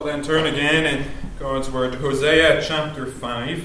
Then turn again in God's Word to Hosea chapter 5.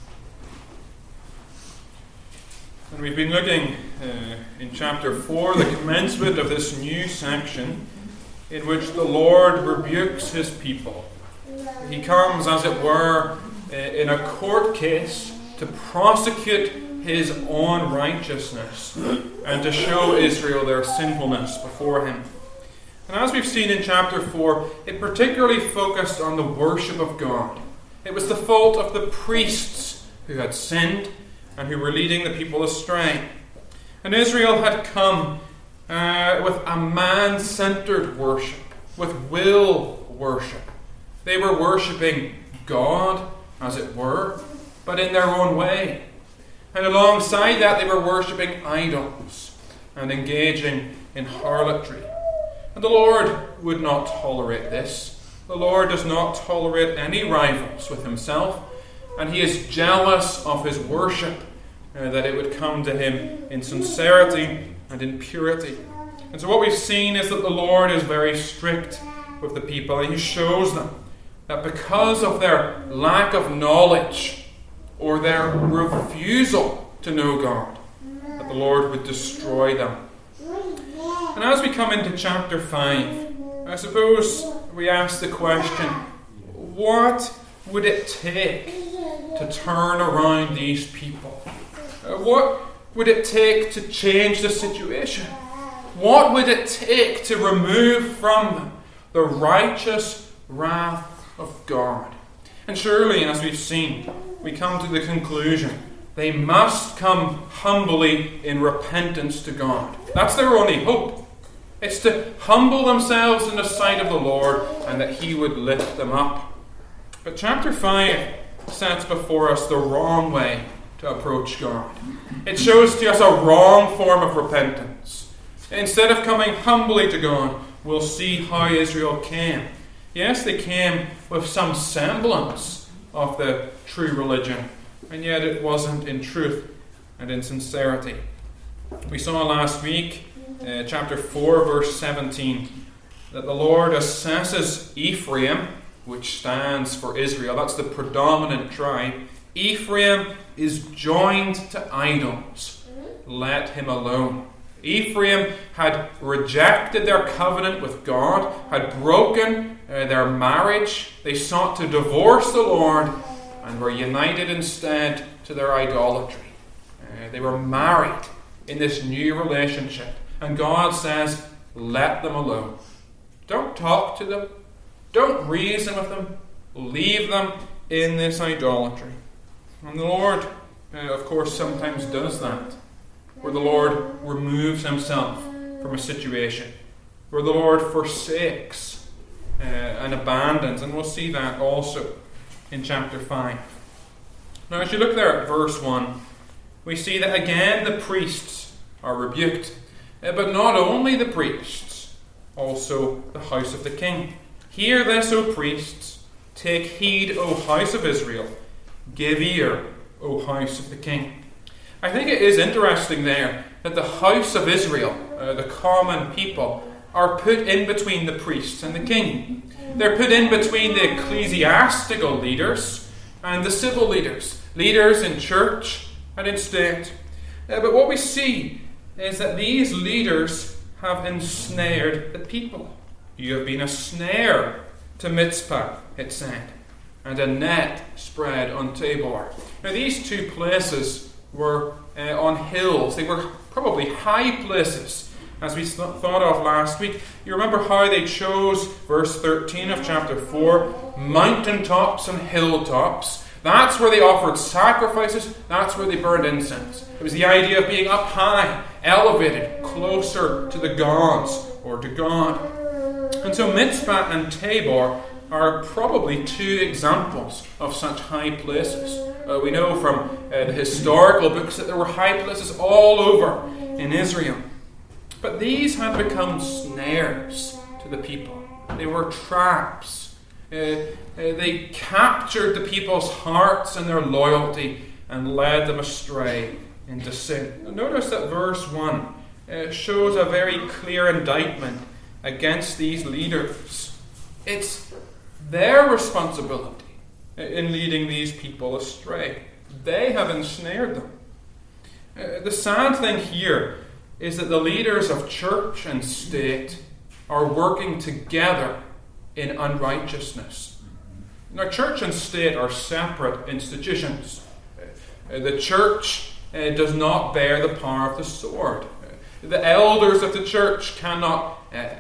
And we've been looking in chapter 4, the commencement of this new section in which the Lord rebukes his people. He comes, as it were, in a court case to prosecute his own righteousness and to show Israel their sinfulness before him. And as we've seen in chapter 4, it particularly focused on the worship of God. It was the fault of the priests who had sinned and who were leading the people astray. And Israel had come with a man-centered worship, with will worship. They were worshipping God, as it were, but in their own way. And alongside that, they were worshipping idols and engaging in harlotry. And the Lord would not tolerate this. The Lord does not tolerate any rivals with himself, and he is jealous of his worship, that it would come to him in sincerity and in purity. And so what we've seen is that the Lord is very strict with the people, and he shows them that because of their lack of knowledge or their refusal to know God, that the Lord would destroy them. And as we come into chapter 5, I suppose we ask the question, what would it take to turn around these people? What would it take to change the situation? What would it take to remove from them the righteous wrath of God? And surely, as we've seen, we come to the conclusion they must come humbly in repentance to God. That's their only hope. It's to humble themselves in the sight of the Lord and that he would lift them up. But chapter 5 sets before us the wrong way to approach God. It shows to us a wrong form of repentance. Instead of coming humbly to God, we'll see how Israel came. Yes, they came with some semblance of the true religion, and yet it wasn't in truth and in sincerity. We saw last week, chapter 4, verse 17, that the Lord assesses Ephraim, which stands for Israel. That's the predominant tribe. Ephraim is joined to idols. Let him alone. Ephraim had rejected their covenant with God, had broken their marriage. They sought to divorce the Lord and were united instead to their idolatry. They were married in this new relationship. And God says, let them alone. Don't talk to them. Don't reason with them. Leave them in this idolatry. And the Lord, of course, sometimes does that. Where the Lord removes himself from a situation. Where the Lord forsakes and abandons. And we'll see that also in chapter 5. Now, as you look there at verse 1, we see that again the priests are rebuked. But not only the priests, also the house of the king. Hear this, O priests. Take heed, O house of Israel. Give ear, O house of the king. I think it is interesting there that the house of Israel, the common people, are put in between the priests and the king. They're put in between the ecclesiastical leaders and the civil leaders. Leaders in church and in state. But what we see is that these leaders have ensnared the people. You have been a snare to Mitzpah, it said, and a net spread on Tabor. Now these two places were on hills. They were probably high places, as we thought of last week. You remember how they chose, verse 13 of chapter 4, mountaintops and hilltops. That's where they offered sacrifices. That's where they burned incense. It was the idea of being up high, elevated, closer to the gods or to God. And so Mitzpah and Tabor are probably two examples of such high places. We know from the historical books that there were high places all over in Israel. But these had become snares to the people. They were traps. They captured the people's hearts and their loyalty and led them astray into sin. Notice that verse 1 shows a very clear indictment against these leaders. It's their responsibility in leading these people astray. They have ensnared them. The sad thing here is that the leaders of church and state are working together in unrighteousness. Now, church and state are separate institutions. The church does not bear the power of the sword. The elders of the church cannot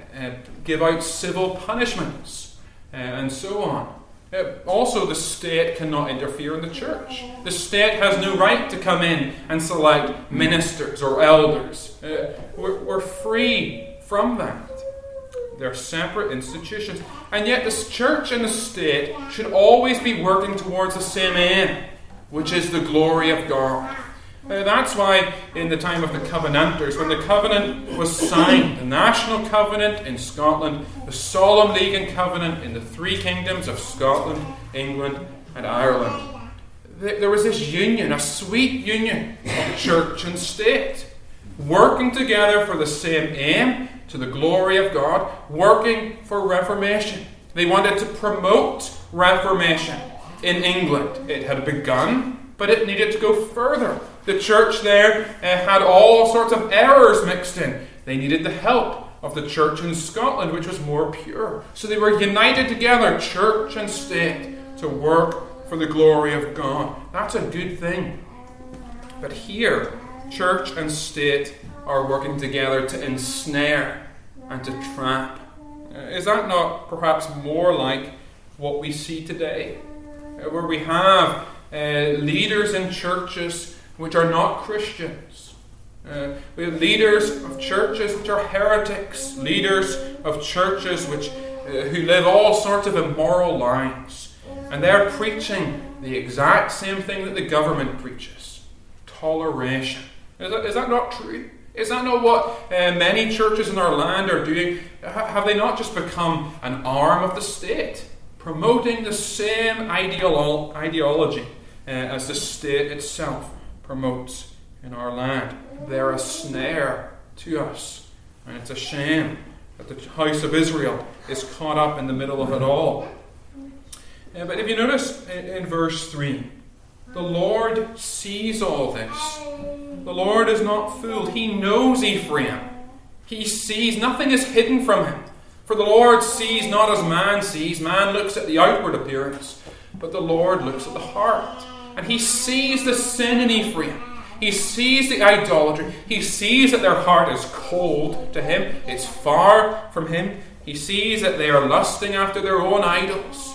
give out civil punishments, and so on. Also, the state cannot interfere in the church. The state has no right to come in and select ministers or elders. We're free from that. They're separate institutions. And yet the church and the state should always be working towards the same aim, which is the glory of God. That's why in the time of the Covenanters, when the covenant was signed, the national covenant in Scotland, the Solemn League and Covenant in the three kingdoms of Scotland, England and Ireland, there was this union, a sweet union of church and state, working together for the same aim, to the glory of God, working for Reformation. They wanted to promote Reformation in England. It had begun, but it needed to go further. The church there had all sorts of errors mixed in. They needed the help of the church in Scotland, which was more pure. So they were united together, church and state, to work for the glory of God. That's a good thing. But here, church and state are working together to ensnare and to trap. Is that not perhaps more like what we see today? Where we have leaders in churches which are not Christians. We have leaders of churches which are heretics, leaders of churches who live all sorts of immoral lives. And they're preaching the exact same thing that the government preaches. Toleration. Is that not true? Is that not what many churches in our land are doing? Have they not just become an arm of the state, promoting the same ideology as the state itself promotes in our land? They're a snare to us, and it's a shame that the house of Israel is caught up in the middle of it all. But if you notice in verse 3, the Lord sees all this. The Lord is not fooled. He knows Ephraim. He sees. Nothing is hidden from him. For the Lord sees not as man sees. Man looks at the outward appearance, but the Lord looks at the heart. And he sees the sin in Ephraim. He sees the idolatry. He sees that their heart is cold to him. It's far from him. He sees that they are lusting after their own idols.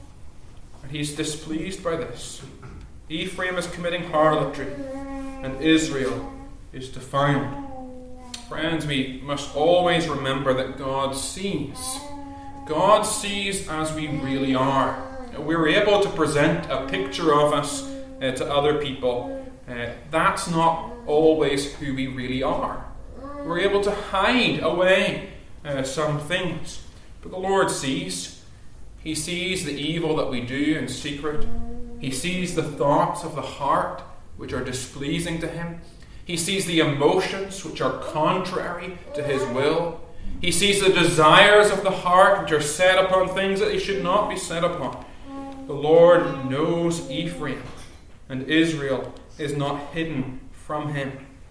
And he's displeased by this. Ephraim is committing harlotry, and Israel is defiled. Friends, we must always remember that God sees. God sees as we really are. We're able to present a picture of us to other people. That's not always who we really are. We're able to hide away some things. But the Lord sees. He sees the evil that we do in secret. He sees the thoughts of the heart which are displeasing to him. He sees the emotions which are contrary to his will. He sees the desires of the heart which are set upon things that they should not be set upon. The Lord knows Ephraim, and Israel is not hidden from him.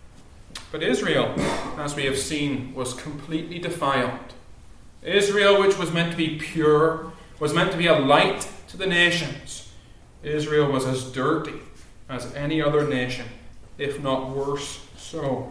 But Israel, as we have seen, was completely defiled. Israel, which was meant to be pure, was meant to be a light to the nations. Israel was as dirty as any other nation, if not worse so.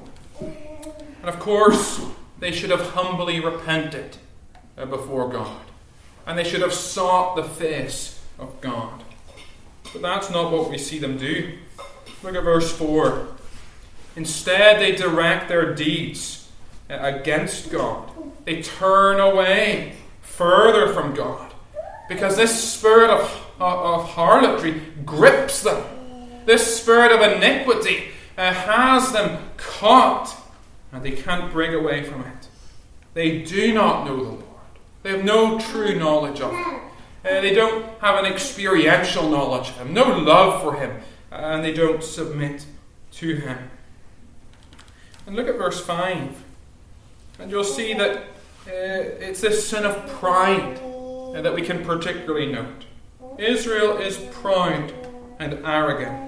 And of course, they should have humbly repented before God. And they should have sought the face of God. But that's not what we see them do. Look at verse 4. Instead, they direct their deeds against God. They turn away further from God. Because this spirit of harlotry grips them. This spirit of iniquity has them caught, and they can't break away from it. They do not know the Lord. They have no true knowledge of him. They don't have an experiential knowledge of him, no love for him, and they don't submit to him. And look at verse 5, and you'll see that it's this sin of pride that we can particularly note. Israel is proud and arrogant.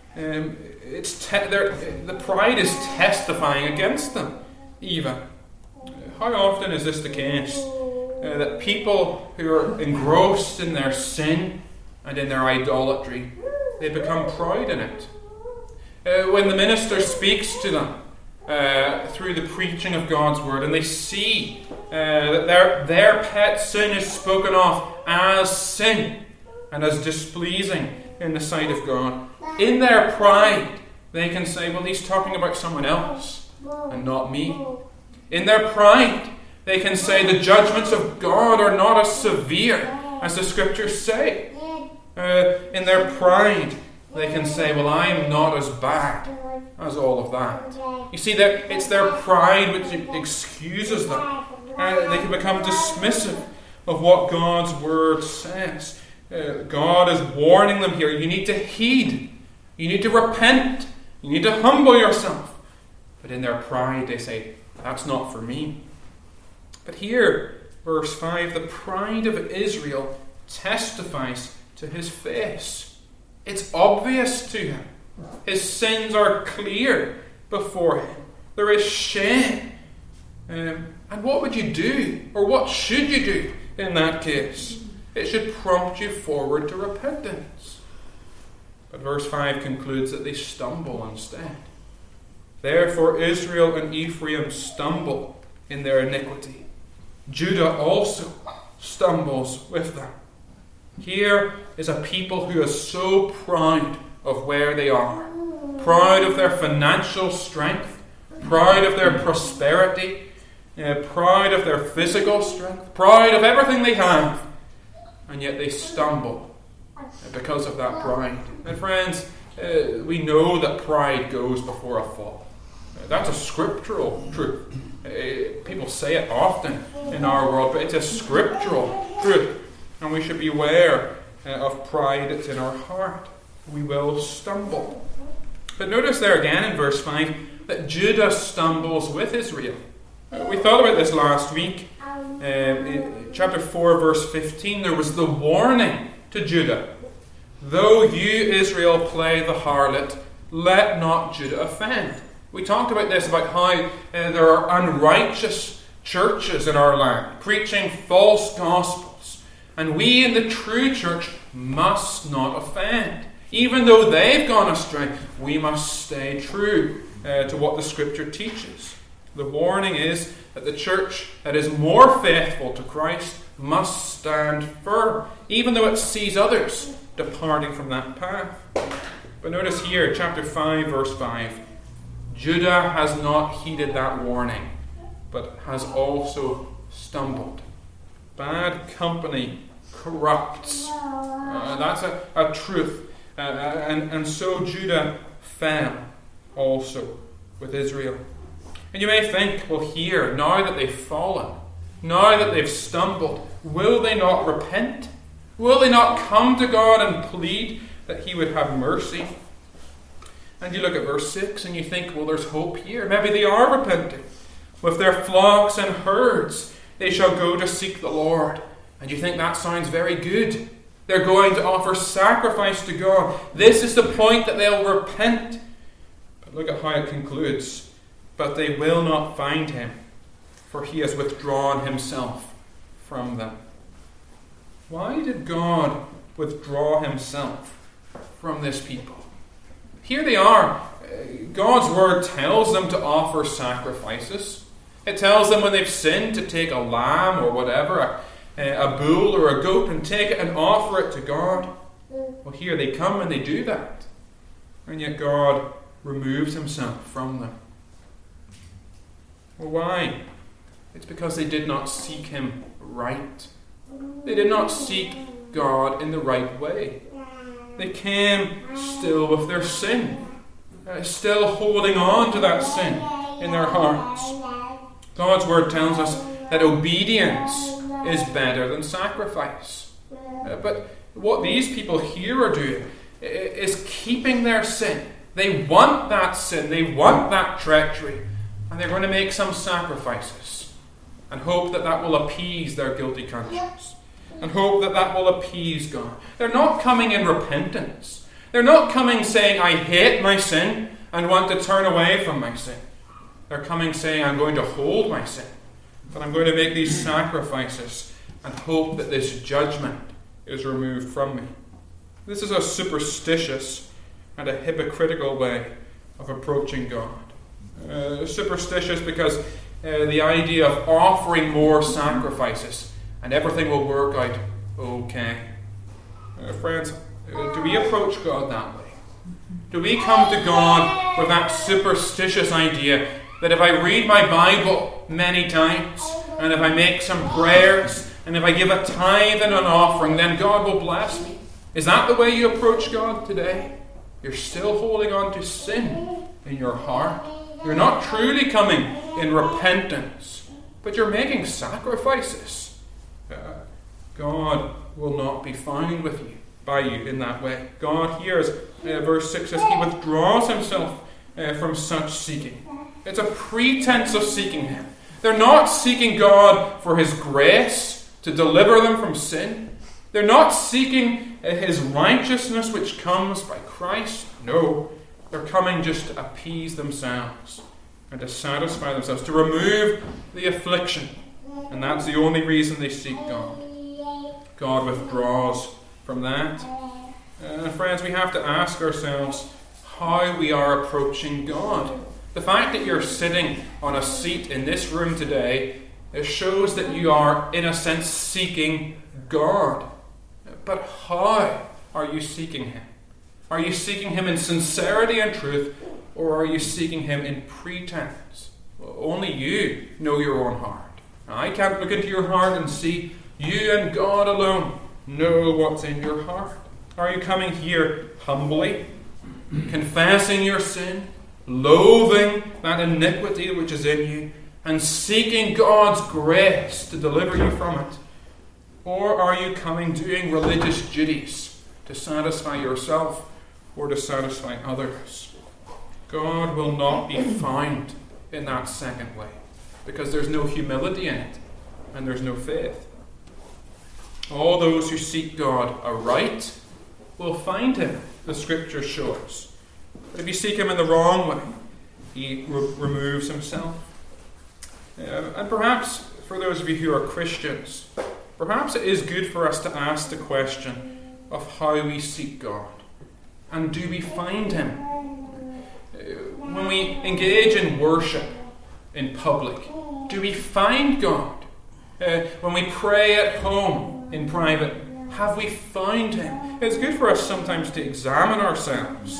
The pride is testifying against them, even. How often is this the case? That people who are engrossed in their sin and in their idolatry, they become proud in it. When the minister speaks to them through the preaching of God's word, and they see that their pet sin is spoken of as sin and as displeasing in the sight of God, in their pride, they can say, well, he's talking about someone else and not me. In their pride, they can say the judgments of God are not as severe as the scriptures say. In their pride, they can say, well, I'm not as bad as all of that. You see, that it's their pride which excuses them. They can become dismissive of what God's word says. God is warning them here. You need to heed. You need to repent. You need to humble yourself. But in their pride, they say, that's not for me. But here, verse 5, the pride of Israel testifies to his face. It's obvious to him. His sins are clear before him. There is shame. And what would you do? Or what should you do in that case? It should prompt you forward to repentance. But verse 5 concludes that they stumble instead. Therefore Israel and Ephraim stumble in their iniquity. Judah also stumbles with them. Here is a people who is so proud of where they are. Proud of their financial strength. Proud of their prosperity. Proud of their physical strength. Proud of everything they have. And yet they stumble because of that pride. And friends, we know that pride goes before a fall. That's a scriptural truth. People say it often in our world, but it's a scriptural truth. And we should be aware of pride that's in our heart. We will stumble. But notice there again in verse 5 that Judah stumbles with Israel. We thought about this last week. In chapter 4, verse 15, there was the warning to Judah. Though you, Israel, play the harlot, let not Judah offend. We talked about this, about how there are unrighteous churches in our land, preaching false gospels. And we in the true church must not offend. Even though they've gone astray, we must stay true to what the scripture teaches. The warning is that the church that is more faithful to Christ must stand firm, even though it sees others departing from that path. But notice here, chapter 5, verse 5, Judah has not heeded that warning, but has also stumbled. Bad company corrupts. That's a truth. And so Judah fell also with Israel. And you may think, well, here, now that they've fallen, now that they've stumbled, will they not repent? Will they not come to God and plead that he would have mercy? And you look at verse 6 and you think, well, there's hope here. Maybe they are repenting. With their flocks and herds, they shall go to seek the Lord. And you think that sounds very good. They're going to offer sacrifice to God. This is the point that they'll repent. But look at how it concludes. But they will not find him, for he has withdrawn himself from them. Why did God withdraw himself from this people? Here they are. God's word tells them to offer sacrifices. It tells them when they've sinned to take a lamb or whatever, a bull or a goat, and take it and offer it to God. Well, here they come and they do that. And yet God removes himself from them. Well, why? It's because they did not seek him right. They did not seek God in the right way. They came still with their sin, still holding on to that sin in their hearts. God's word tells us that obedience is better than sacrifice. But what these people here are doing is keeping their sin. They want that sin. They want that treachery. And they're going to make some sacrifices and hope that that will appease their guilty conscience. and hope that that will appease God. They're not coming in repentance. They're not coming saying, I hate my sin and want to turn away from my sin. They're coming saying, I'm going to hold my sin, but I'm going to make these sacrifices and hope that this judgment is removed from me. This is a superstitious and a hypocritical way of approaching God. Superstitious because the idea of offering more sacrifices and everything will work out okay. Friends, do we approach God that way? Do we come to God with that superstitious idea that if I read my Bible many times, and if I make some prayers, and if I give a tithe and an offering, then God will bless me? Is that the way you approach God today? You're still holding on to sin in your heart. You're not truly coming in repentance, but you're making sacrifices. God will not be found with you, by you in that way. God here, as verse 6 says, He withdraws Himself from such seeking. It's a pretense of seeking Him. They're not seeking God for His grace to deliver them from sin. They're not seeking His righteousness which comes by Christ. No, they're coming just to appease themselves and to satisfy themselves, to remove the affliction. And that's the only reason they seek God. God withdraws from that. Friends, we have to ask ourselves how we are approaching God. The fact that you're sitting on a seat in this room today, it shows that you are, in a sense, seeking God. But how are you seeking Him? Are you seeking Him in sincerity and truth, or are you seeking Him in pretense? Well, only you know your own heart. I can't look into your heart and see. You and God alone know what's in your heart. Are you coming here humbly, confessing your sin, loathing that iniquity which is in you, and seeking God's grace to deliver you from it? Or are you coming doing religious duties to satisfy yourself or to satisfy others? God will not be found in that second way, because there's no humility in it and there's no faith. All those who seek God aright will find Him, the Scriptures show us. But if you seek Him in the wrong way, He removes Himself. And perhaps, for those of you who are Christians, perhaps it is good for us to ask the question of how we seek God. And do we find Him? When we engage in worship in public, do we find God? When we pray at home, in private, have we found Him? It's good for us sometimes to examine ourselves.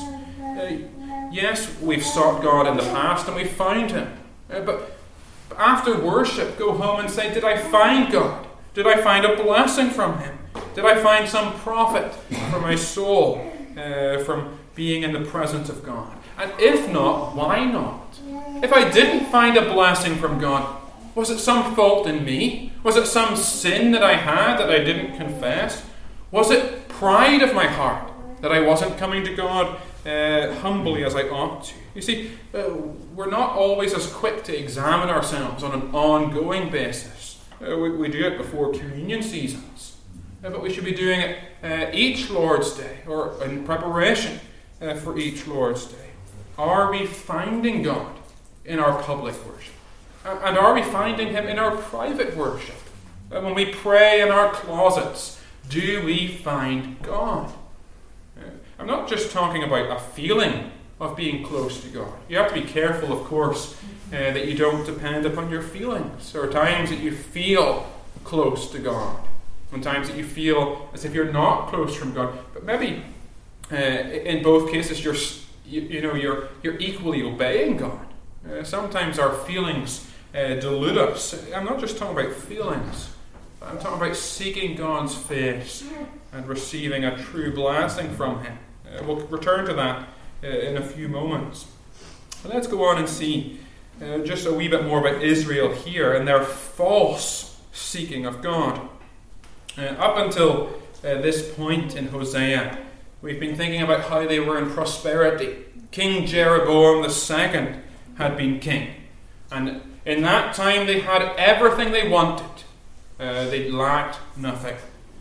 Yes, we've sought God in the past and we've found Him. But after worship, go home and say, did I find God? Did I find a blessing from Him? Did I find some profit for my soul from being in the presence of God? And if not, why not? If I didn't find a blessing from God, was it some fault in me? Was it some sin that I had that I didn't confess? Was it pride of my heart that I wasn't coming to God humbly as I ought to? You see, we're not always as quick to examine ourselves on an ongoing basis. We do it before communion seasons. But we should be doing it each Lord's Day, or in preparation for each Lord's Day. Are we finding God in our public worship? And are we finding Him in our private worship? When we pray in our closets, do we find God? I'm not just talking about a feeling of being close to God. You have to be careful, of course, that you don't depend upon your feelings. There are times that you feel close to God, and times that you feel as if you're not close from God. But maybe in both cases you're equally obeying God. Sometimes our feelings delude us. I'm not just talking about feelings. I'm talking about seeking God's face and receiving a true blessing from Him. We'll return to that in a few moments. But let's go on and see just a wee bit more about Israel here and their false seeking of God. Up until this point in Hosea, we've been thinking about how they were in prosperity. King Jeroboam II had been king, and in that time they had everything they wanted. They lacked nothing.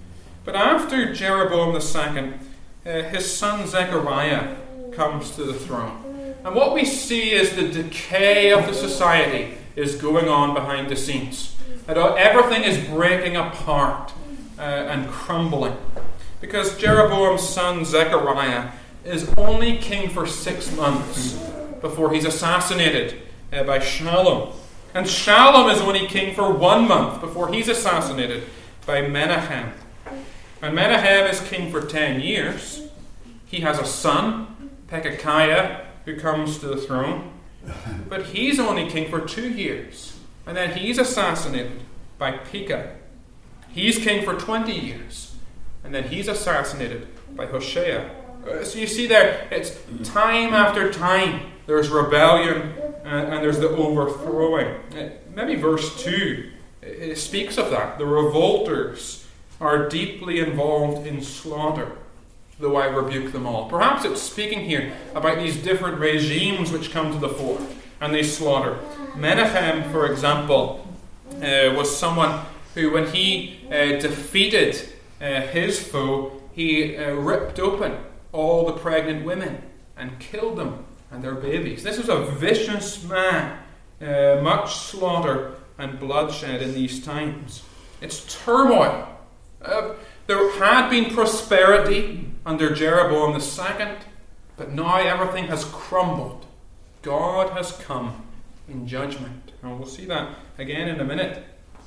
But after Jeroboam II, his son Zechariah comes to the throne. And what we see is the decay of the society is going on behind the scenes. That everything is breaking apart and crumbling. Because Jeroboam's son Zechariah is only king for 6 months before he's assassinated by Shallum. And Shallum is only king for 1 month before he's assassinated by Menahem. And Menahem is king for 10 years. He has a son, Pekahiah, who comes to the throne. But he's only king for 2 years. And then he's assassinated by Pekah. He's king for 20 years. And then he's assassinated by Hoshea. So you see there, it's time after time. There's rebellion and there's the overthrowing. Maybe verse 2, it speaks of that. The revolters are deeply involved in slaughter, though I rebuke them all. Perhaps it's speaking here about these different regimes which come to the fore and they slaughter. Menahem, for example, was someone who, when he defeated his foe, he ripped open all the pregnant women and killed them and their babies. This was a vicious man. Much slaughter and bloodshed in these times. It's turmoil. There had been prosperity under Jeroboam II, but now everything has crumbled. God has come in judgment. And we'll see that again in a minute.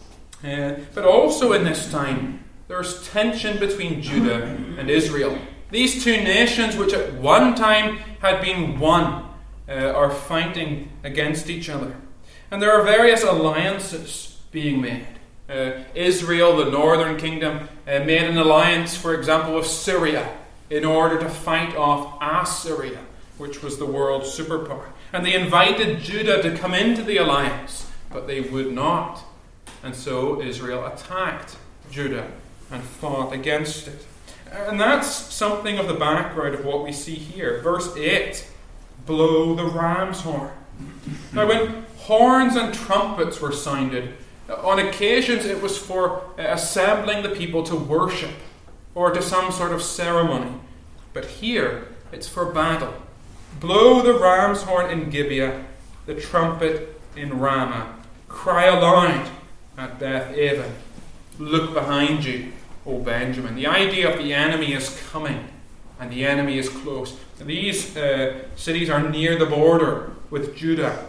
But also in this time, there's tension between Judah and Israel. These two nations, which at one time had been one, are fighting against each other. And there are various alliances being made. Israel, the northern kingdom, made an alliance, for example, with Syria in order to fight off Assyria, which was the world superpower. And they invited Judah to come into the alliance, but they would not. And so Israel attacked Judah and fought against it. And that's something of the background of what we see here. Verse 8, blow the ram's horn. Now, when horns and trumpets were sounded, on occasions it was for assembling the people to worship or to some sort of ceremony. But here, it's for battle. Blow the ram's horn in Gibeah, the trumpet in Ramah. Cry aloud at Beth-aven. Look behind you, O Benjamin. The idea of the enemy is coming, and the enemy is close. These cities are near the border with Judah.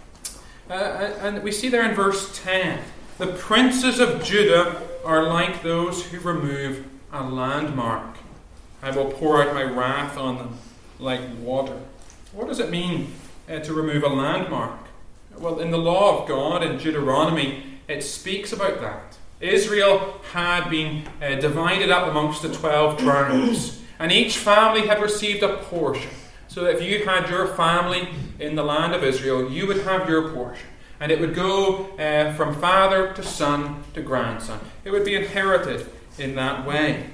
And we see there in verse 10, the princes of Judah are like those who remove a landmark. I will pour out my wrath on them like water. What does it mean to remove a landmark? Well, in the law of God in Deuteronomy, it speaks about that. Israel had been divided up amongst the 12 tribes, and each family had received a portion. So if you had your family in the land of Israel, you would have your portion. And it would go from father to son to grandson. It would be inherited in that way.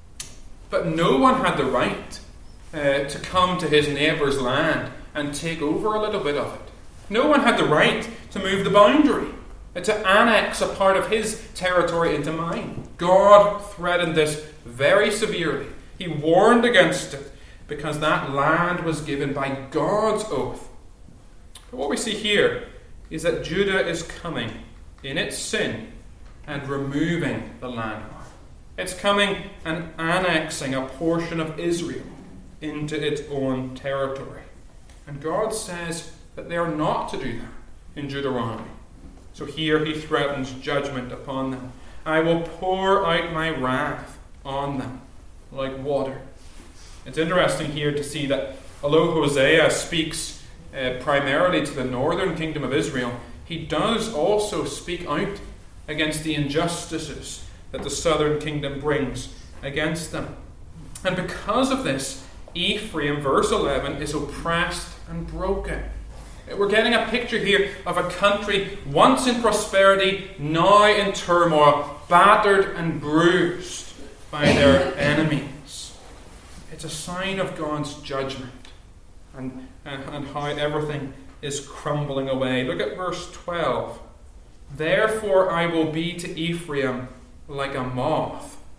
But no one had the right to come to his neighbour's land and take over a little bit of it. No one had the right to move the boundary, to annex a part of his territory into mine. God threatened this very severely. He warned against it because that land was given by God's oath. But what we see here is that Judah is coming in its sin and removing the landmark. It's coming and annexing a portion of Israel into its own territory. And God says that they are not to do that in Deuteronomy. So here he threatens judgment upon them. I will pour out my wrath on them like water. It's interesting here to see that although Hosea speaks primarily to the northern kingdom of Israel, he does also speak out against the injustices that the southern kingdom brings against them. And because of this, Ephraim, verse 11, is oppressed and broken. We're getting a picture here of a country once in prosperity, now in turmoil, battered and bruised by their enemies. It's a sign of God's judgment and how everything is crumbling away. Look at verse 12. Therefore I will be to Ephraim like a moth,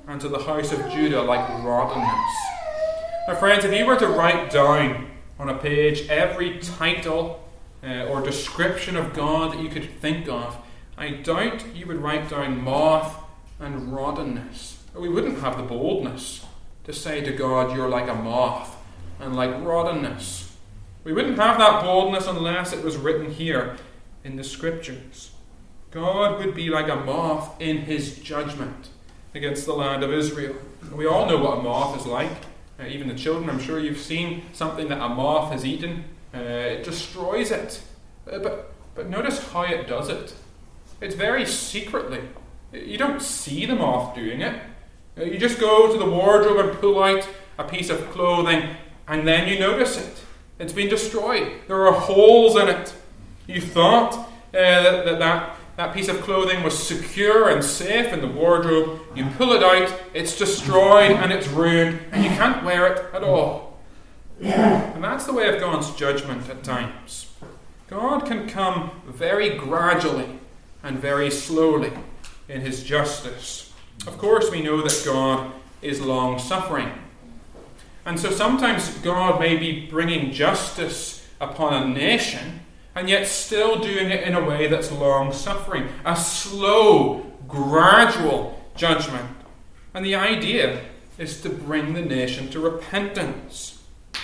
and to the house of Judah like rottenness. Now friends, if you were to write down on a page every title or description of God that you could think of, I doubt you would write down moth and rottenness. We wouldn't have the boldness to say to God, you're like a moth and like rottenness. We wouldn't have that boldness unless it was written here in the Scriptures. God would be like a moth in his judgment against the land of Israel. We all know what a moth is like. Even the children, I'm sure you've seen something that a moth has eaten. It destroys it. But notice how it does it. It's very secretly. You don't see the moth doing it. You just go to the wardrobe and pull out a piece of clothing, and then you notice it. It's been destroyed. There are holes in it. You thought that piece of clothing was secure and safe in the wardrobe. You pull it out, it's destroyed and it's ruined, and you can't wear it at all. And that's the way of God's judgment at times. God can come very gradually and very slowly in his justice. Of course, we know that God is long-suffering. And so sometimes God may be bringing justice upon a nation, and yet still doing it in a way that's long-suffering. A slow, gradual judgment. And the idea is to bring the nation to repentance.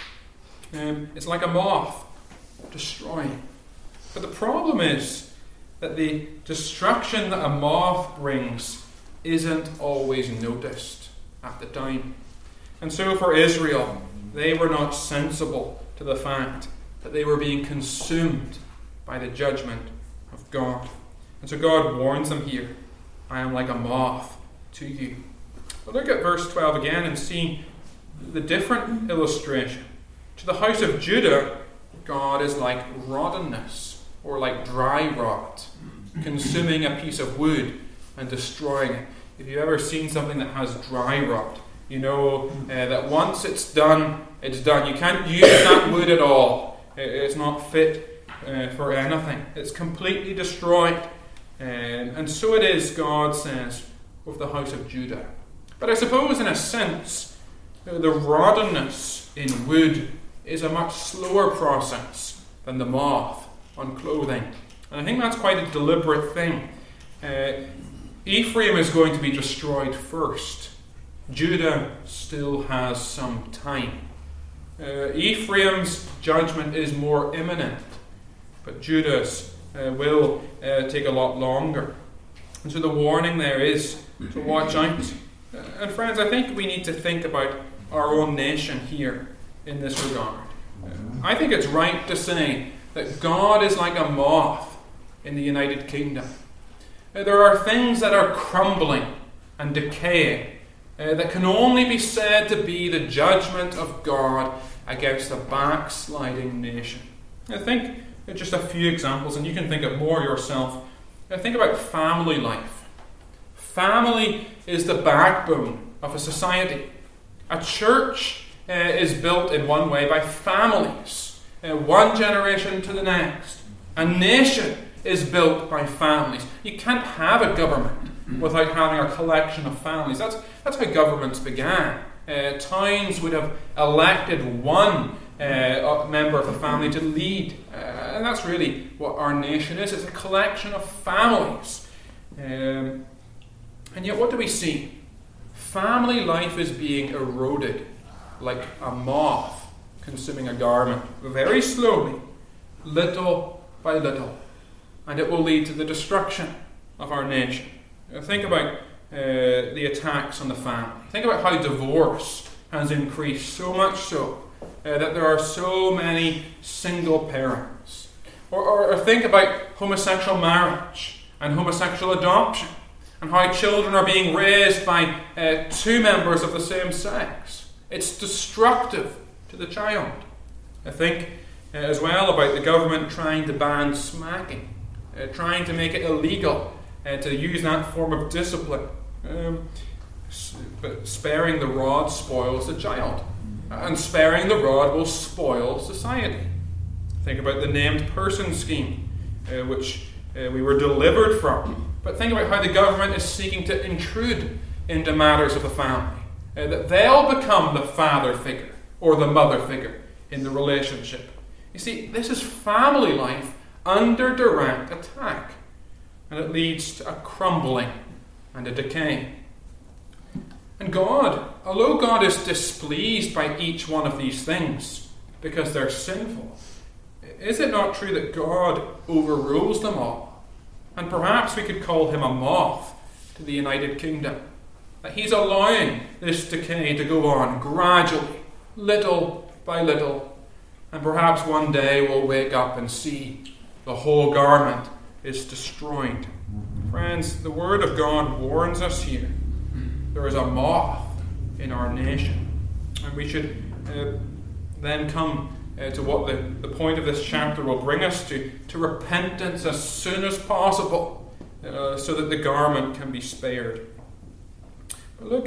It's like a moth destroying. But the problem is that the destruction that a moth brings isn't always noticed at the time. And so for Israel, they were not sensible to the fact that they were being consumed by the judgment of God. And so God warns them here, I am like a moth to you. But look at verse 12 again and see the different illustration. To the house of Judah, God is like rottenness, or like dry rot, consuming a piece of wood and destroying it. If you've ever seen something that has dry rot, you know that once it's done, it's done. You can't use that wood at all. It's not fit for anything. It's completely destroyed. And so it is, God says, with the house of Judah. But I suppose in a sense, the rottenness in wood is a much slower process than the moth on clothing. And I think that's quite a deliberate thing. Ephraim is going to be destroyed first. Judah still has some time. Ephraim's judgment is more imminent, but Judah's will take a lot longer. And so the warning there is to watch out. And friends, I think we need to think about our own nation here in this regard. I think it's right to say that God is like a moth in the United Kingdom. There are things that are crumbling and decaying that can only be said to be the judgment of God against a backsliding nation. I think just a few examples, and you can think of more yourself. Think about family life. Family is the backbone of a society. A church is built in one way by families, one generation to the next. A nation is built by families. You can't have a government without having a collection of families. That's how governments began. Towns would have elected one member of the family to lead. And that's really what our nation is. It's a collection of families. And yet what do we see? Family life is being eroded like a moth consuming a garment, very slowly, little by little. And it will lead to the destruction of our nation. Think about the attacks on the family. Think about how divorce has increased so much so that there are so many single parents. Or think about homosexual marriage and homosexual adoption, and how children are being raised by two members of the same sex. It's destructive to the child. I think as well about the government trying to ban smacking, trying to make it illegal to use that form of discipline. But sparing the rod spoils the child, and sparing the rod will spoil society. Think about the named person scheme, which we were delivered from. But think about how the government is seeking to intrude into matters of the family. That they'll become the father figure or the mother figure in the relationship. You see, this is family life under direct attack. And it leads to a crumbling and a decay. And God, although God is displeased by each one of these things because they're sinful, is it not true that God overrules them all? And perhaps we could call him a moth to the United Kingdom. That he's allowing this decay to go on gradually, little by little. And perhaps one day we'll wake up and see the whole garment is destroyed. Friends, the Word of God warns us here. There is a moth in our nation. And we should then come to what the point of this chapter will bring us to repentance as soon as possible, so that the garment can be spared. But look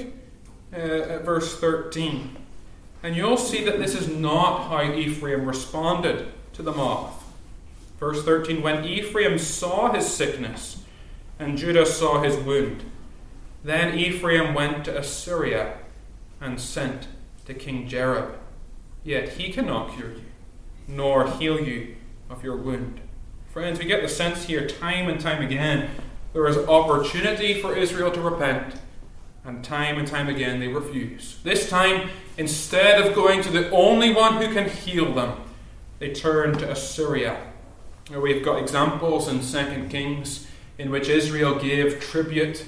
at verse 13. And you'll see that this is not how Ephraim responded to the moth. Verse 13, when Ephraim saw his sickness, and Judah saw his wound, then Ephraim went to Assyria and sent to King Jareb. Yet he cannot cure you, nor heal you of your wound. Friends, we get the sense here time and time again, there is opportunity for Israel to repent, and time again they refuse. This time, instead of going to the only one who can heal them, they turn to Assyria. We've got examples in 2 Kings in which Israel gave tribute,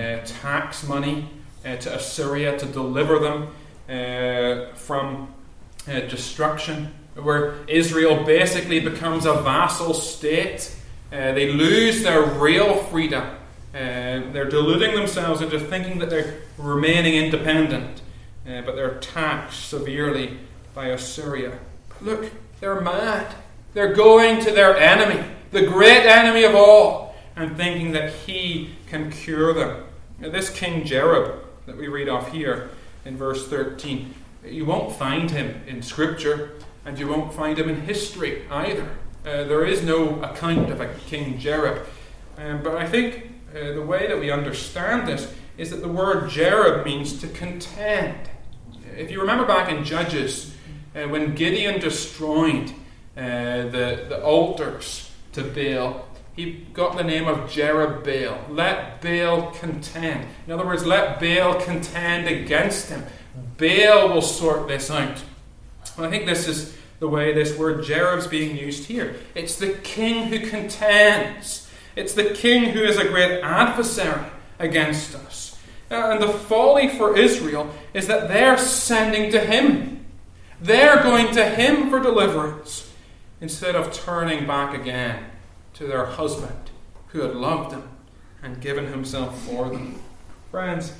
tax money to Assyria to deliver them from destruction, where Israel basically becomes a vassal state. They lose their real freedom. They're deluding themselves into thinking that they're remaining independent, but they're taxed severely by Assyria. But look, they're mad. They're going to their enemy, the great enemy of all, and thinking that he can cure them. Now, this King Jareb that we read off here in verse 13, you won't find him in Scripture, and you won't find him in history either. There is no account of a King Jareb. But I think the way that we understand this is that the word Jareb means to contend. If you remember back in Judges, when Gideon destroyed the altars to Baal, he got the name of Jerubbaal. Let Baal contend. In other words, let Baal contend against him. Baal will sort this out. And I think this is the way this word Jereb's being used here. It's the king who contends. It's the king who is a great adversary against us. And the folly for Israel is that they're sending to him. They're going to him for deliverance, instead of turning back again to their husband who had loved them and given himself for them. Friends,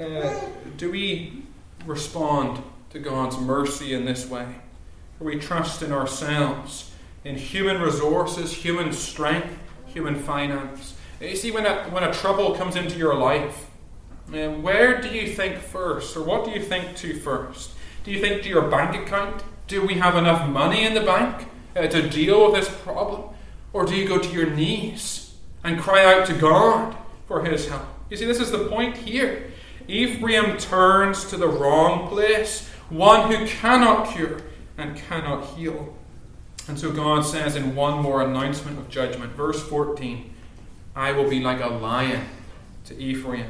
do we respond to God's mercy in this way? Or we trust in ourselves, in human resources, human strength, human finance? You see, when a trouble comes into your life, where do you think first? Or what do you think to first? Do you think to your bank account? Do we have enough money in the bank to deal with this problem? Or do you go to your knees and cry out to God for his help? You see, this is the point here. Ephraim turns to the wrong place, one who cannot cure and cannot heal. And so God says in one more announcement of judgment, verse 14, I will be like a lion to Ephraim.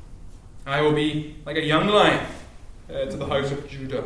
I will be like a young lion to the house of Judah.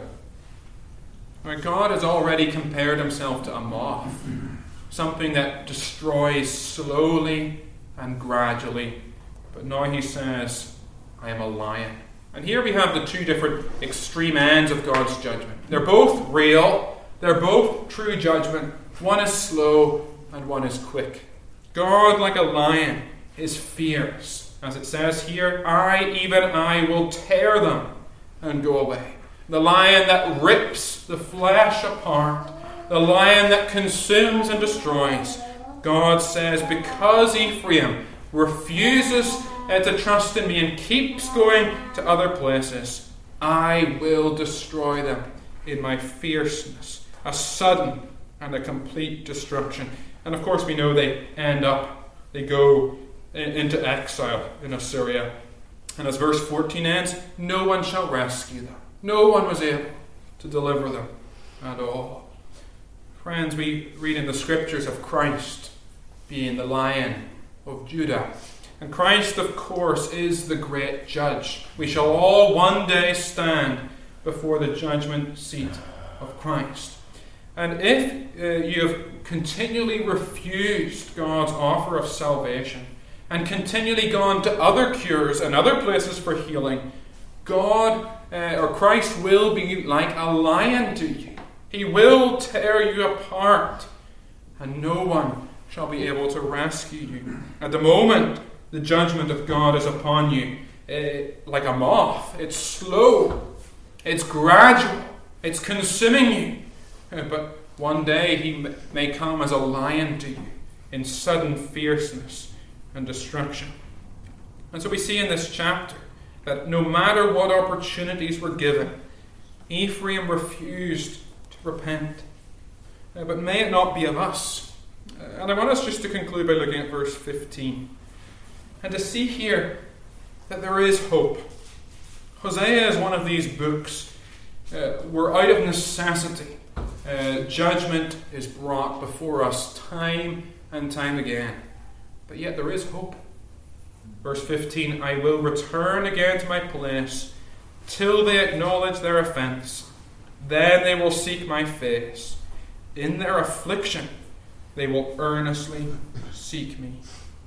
Now, God has already compared himself to a moth, something that destroys slowly and gradually. But now he says, I am a lion. And here we have the two different extreme ends of God's judgment. They're both real. They're both true judgment. One is slow and one is quick. God, like a lion, is fierce. As it says here, even I will tear them and go away. The lion that rips the flesh apart. The lion that consumes and destroys. God says, because Ephraim refuses to trust in me and keeps going to other places, I will destroy them in my fierceness. A sudden and a complete destruction. And of course we know they go into exile in Assyria. And as verse 14 ends, no one shall rescue them. No one was able to deliver them at all. Friends, we read in the Scriptures of Christ being the Lion of Judah. And Christ, of course, is the great judge. We shall all one day stand before the judgment seat of Christ. And if you have continually refused God's offer of salvation and continually gone to other cures and other places for healing, God or Christ will be like a lion to you. He will tear you apart, and no one shall be able to rescue you. At the moment, the judgment of God is upon you like a moth. It's slow, it's gradual, it's consuming you. But one day he may come as a lion to you in sudden fierceness and destruction. And so we see in this chapter that no matter what opportunities were given, Ephraim refused to repent. But may it not be of us. And I want us just to conclude by looking at verse 15. And to see here that there is hope. Hosea is one of these books where out of necessity judgment is brought before us time and time again. But yet there is hope. Verse 15, I will return again to my place till they acknowledge their offence. Then they will seek my face. In their affliction they will earnestly seek me.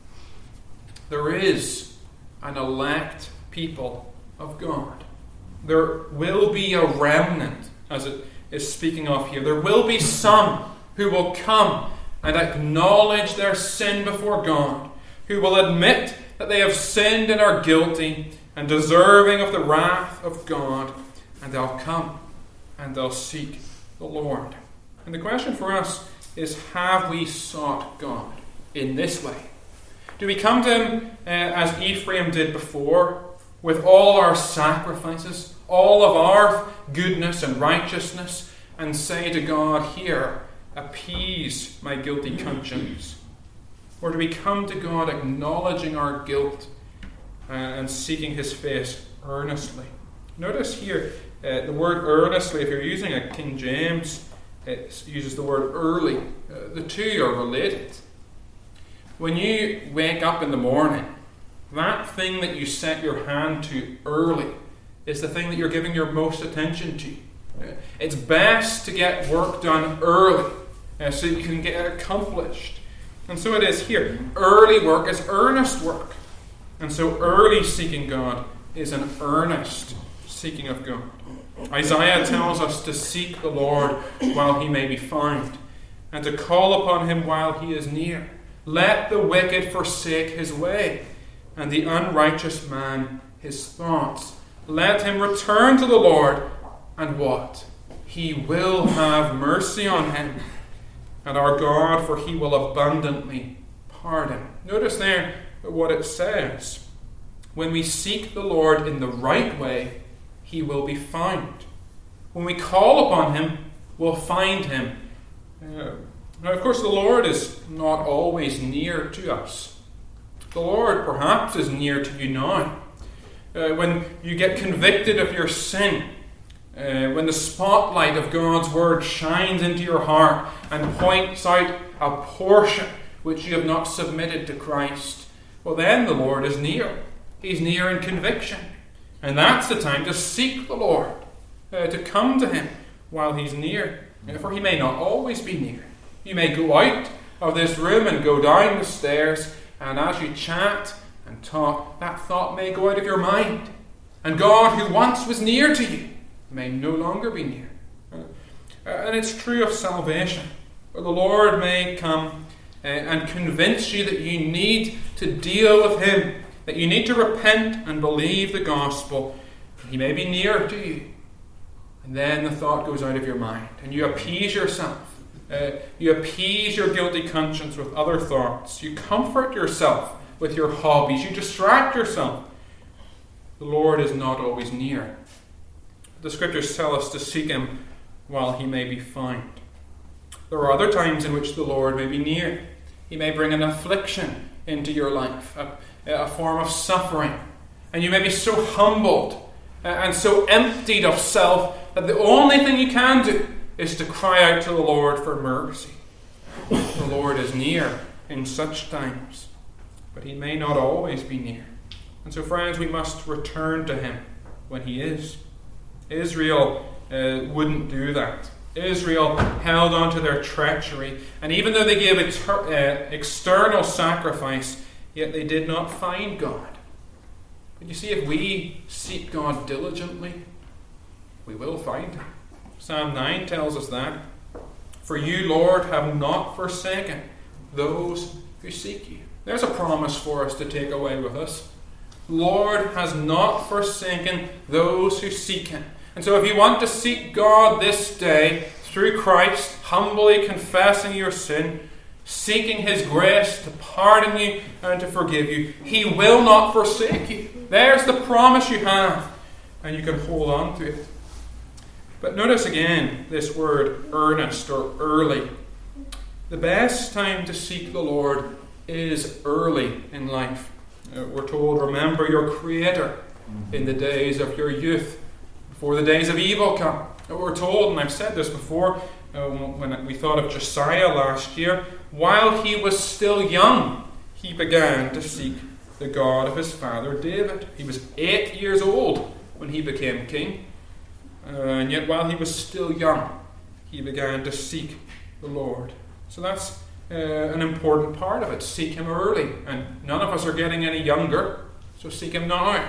There is an elect people of God. There will be a remnant, as it is speaking of here. There will be some who will come and acknowledge their sin before God, who will admit that they have sinned and are guilty and deserving of the wrath of God, and they'll come and they'll seek the Lord. And the question for us is, have we sought God in this way? Do we come to Him as Ephraim did before, with all our sacrifices, all of our goodness and righteousness, and say to God, here, appease my guilty conscience? Or do we come to God acknowledging our guilt and seeking His face earnestly? Notice here the word earnestly, if you're using a King James, it uses the word early. The two are related. When you wake up in the morning, that thing that you set your hand to early is the thing that you're giving your most attention to. It's best to get work done early so that you can get it accomplished. And so it is here. Early work is earnest work. And so early seeking God is an earnest seeking of God. Isaiah tells us to seek the Lord while He may be found, and to call upon Him while He is near. Let the wicked forsake his way, and the unrighteous man his thoughts. Let him return to the Lord, and what? He will have mercy on him, and our God, for He will abundantly pardon. Notice there what it says. When we seek the Lord in the right way, He will be found. When we call upon Him, we'll find Him. Now, of course, the Lord is not always near to us. The Lord perhaps is near to you now. When you get convicted of your sin, when the spotlight of God's Word shines into your heart and points out a portion which you have not submitted to Christ, well, then the Lord is near. He's near in conviction. And that's the time to seek the Lord, to come to Him while He's near. For He may not always be near. You may go out of this room and go down the stairs, and as you chat and talk, that thought may go out of your mind. And God, who once was near to you, may no longer be near. And it's true of salvation. The Lord may come and convince you that you need to deal with Him, that you need to repent and believe the gospel. He may be near to you. And then the thought goes out of your mind, and you appease yourself. You appease your guilty conscience with other thoughts. You comfort yourself with your hobbies. You distract yourself. The Lord is not always near. The Scriptures tell us to seek Him while He may be found. There are other times in which the Lord may be near. He may bring an affliction into your life, a form of suffering, And you may be so humbled and so emptied of self that the only thing you can do is to cry out to the Lord for mercy. The Lord is near in such times, but he may not always be near. And so, friends, we must return to him when he is. Israel wouldn't do that. Israel held on to their treachery, and even though they gave external sacrifice, yet they did not find God. But you see, if we seek God diligently, we will find him. Psalm 9 tells us that. For you, Lord, have not forsaken those who seek you. There's a promise for us to take away with us. Lord has not forsaken those who seek him. And so if you want to seek God this day through Christ, humbly confessing your sin, seeking his grace to pardon you and to forgive you, he will not forsake you. There's the promise you have, and you can hold on to it. But notice again this word earnest or early. The best time to seek the Lord is early in life. We're told, remember your Creator in the days of your youth, before the days of evil come. We're told, and I've said this before, when we thought of Josiah last year, while he was still young, he began to seek the God of his father David. He was 8 years old when he became king. And yet while he was still young, he began to seek the Lord. So that's an important part of it. Seek him early. And none of us are getting any younger, so seek him now.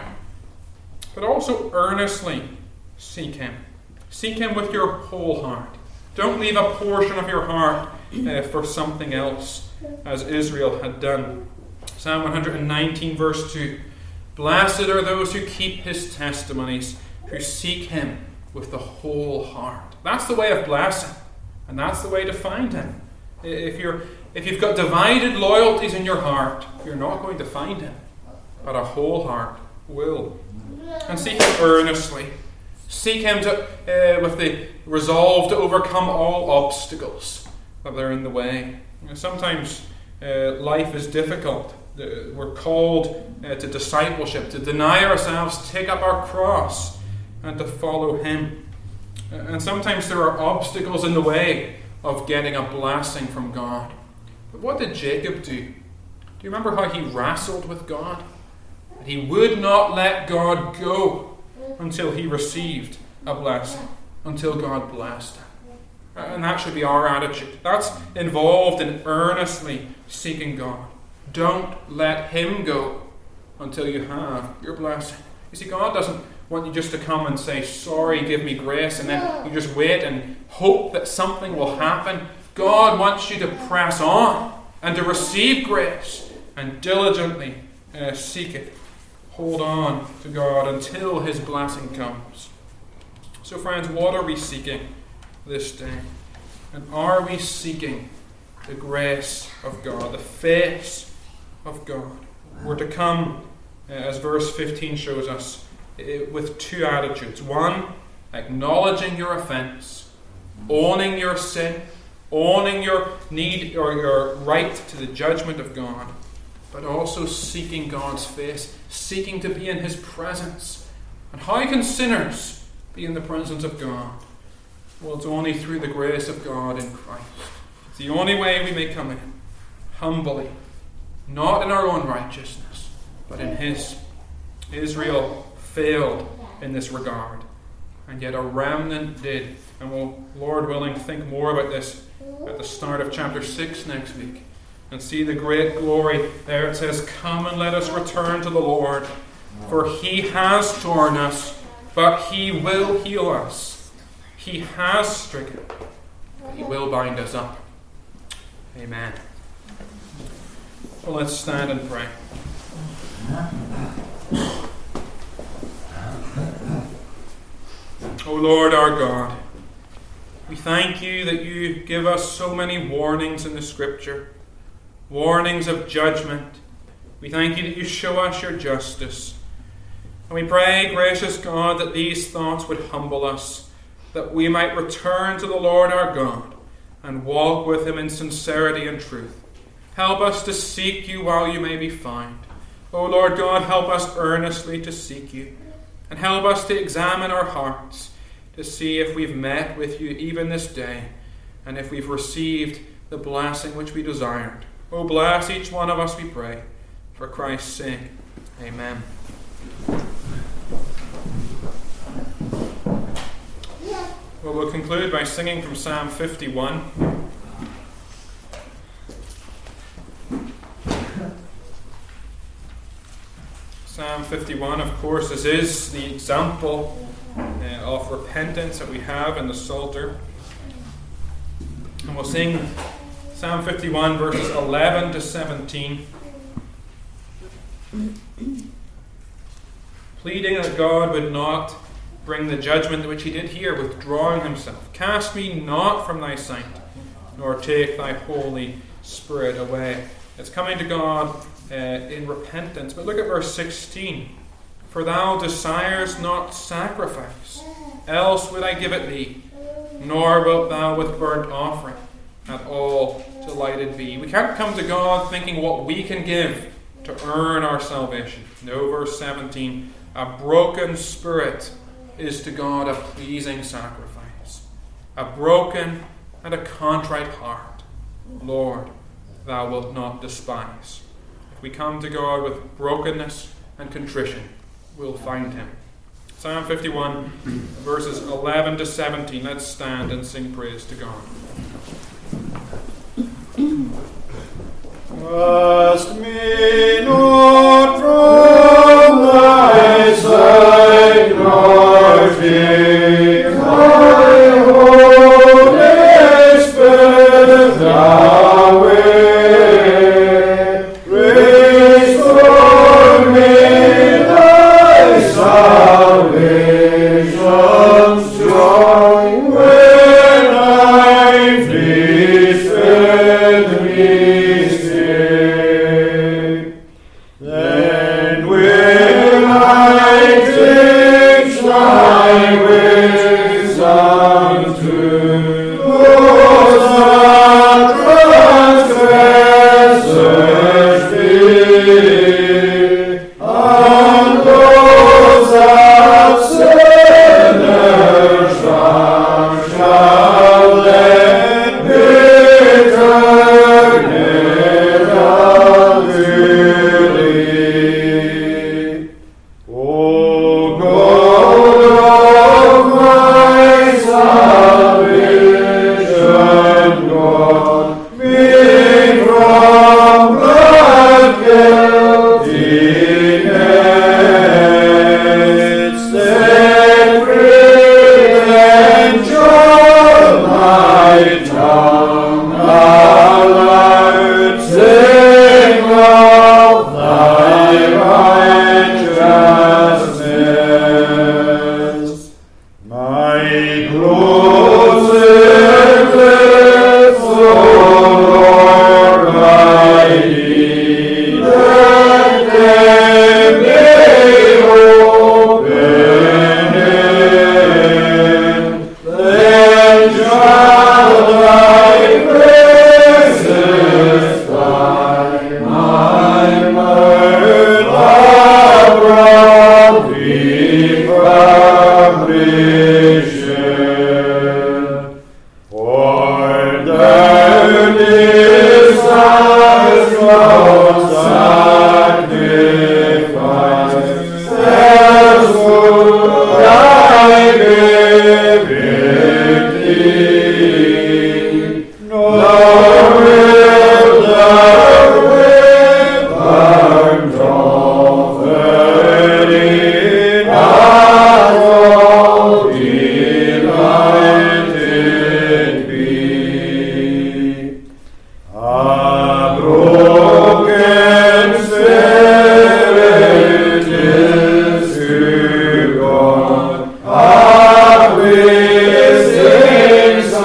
But also earnestly seek him. Seek him with your whole heart. Don't leave a portion of your heart for something else, as Israel had done. Psalm 119 verse 2. Blessed are those who keep his testimonies, who seek him with the whole heart. That's the way of blessing, and that's the way to find him. If you've got divided loyalties in your heart, you're not going to find him, but a whole heart will. And seek him earnestly. Seek him with the resolve to overcome all obstacles that are in the way. Sometimes life is difficult. We're called to discipleship, to deny ourselves, take up our cross, and to follow him. And sometimes there are obstacles in the way of getting a blessing from God. But what did Jacob do? Do you remember how he wrestled with God? That he would not let God go until he received a blessing, until God blessed him. And that should be our attitude. That's involved in earnestly seeking God. Don't let him go until you have your blessing. You see, God doesn't want you just to come and say, sorry, give me grace, and then you just wait and hope that something will happen. God wants you to press on and to receive grace and diligently seek it. Hold on to God until his blessing comes. So friends, what are we seeking this day? And are we seeking the grace of God, the face of God? We're to come, as verse 15 shows us, with two attitudes. One, acknowledging your offense, owning your sin, owning your need or your right to the judgment of God, but also seeking God's face, seeking to be in his presence. And how can sinners be in the presence of God? Well, it's only through the grace of God in Christ. It's the only way we may come in, humbly, not in our own righteousness, but in his. Israel failed in this regard, and yet a remnant did. And we'll, Lord willing, think more about this at the start of chapter 6 next week, and see the great glory. There it says, come and let us return to the Lord, for he has torn us, but he will heal us. He has stricken, but he will bind us up. Amen. Well, let's stand and pray. O Lord our God, we thank you that you give us so many warnings in the Scripture, warnings of judgment. We thank you that you show us your justice. And we pray, gracious God, that these thoughts would humble us, that we might return to the Lord our God and walk with him in sincerity and truth. Help us to seek you while you may be found. O Lord God, help us earnestly to seek you, and help us to examine our hearts to see if we've met with you even this day, and if we've received the blessing which we desired. O bless each one of us, we pray, for Christ's sake. Amen. Well, we'll conclude by singing from Psalm 51. Psalm 51, of course, this is the example of repentance that we have in the Psalter. And we'll sing Psalm 51, verses 11 to 17. Pleading that God would not bring the judgment which he did here, withdrawing himself. Cast me not from thy sight, nor take thy Holy Spirit away. It's coming to God in repentance. But look at verse 16. For thou desirest not sacrifice, else would I give it thee, nor wilt thou with burnt offering at all delighted be. We can't come to God thinking what we can give to earn our salvation. No, verse 17. A broken spirit is to God a pleasing sacrifice. A broken and a contrite heart, Lord, thou wilt not despise. If we come to God with brokenness and contrition, we'll find him. Psalm 51, verses 11 to 17. Let's stand and sing praise to God. Cast me not from thy sight, nor take thy Holy Spirit away. Restore me thy salvation's joy, when thy fleece with me stay. Then will I teach thy wisdom to those that transgressors be, and those that sinners shall let bitterness unto thee. O God of my salvation, God, me from blood guiltiness, set free and joy my tongue aloud, sing of thy righteousness. My closet lips, O Lord, my need, let them be opened. Then shall thy praises by my mouth abroad be published. For thou desirest not sacrifice, else would I give it thee. Nor wilt thou with burnt offering at all delighted be. A broken spirit is to God a pleasing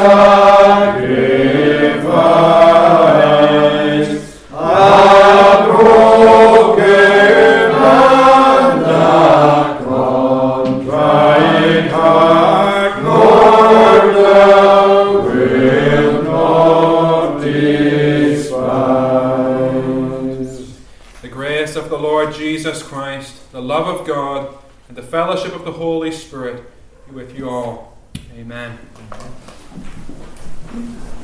Lord Jesus Christ, the love of God, and the fellowship of the Holy Spirit be with you all. Amen.